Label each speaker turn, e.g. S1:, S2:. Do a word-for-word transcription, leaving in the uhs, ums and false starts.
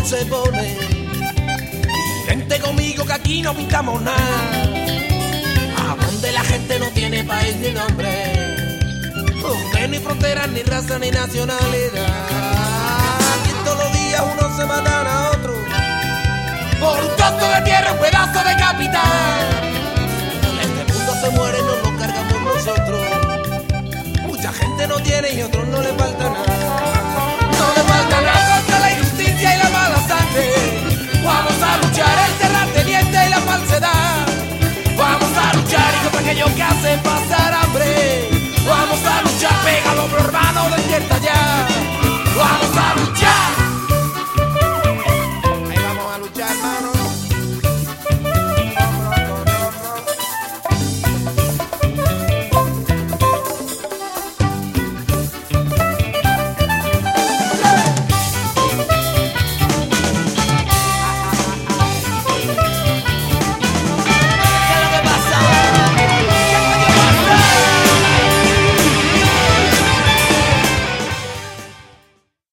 S1: se pone. Y vente conmigo que aquí no pintamos nada. A donde la gente no tiene país ni nombre, donde ni fronteras, ni raza, ni nacionalidad. Aquí todos los días unos se matan a otros por un trozo de tierra, un pedazo de capital. Este mundo se muere, no nos cargamos nosotros. Mucha gente no tiene y a otros no le falta nada.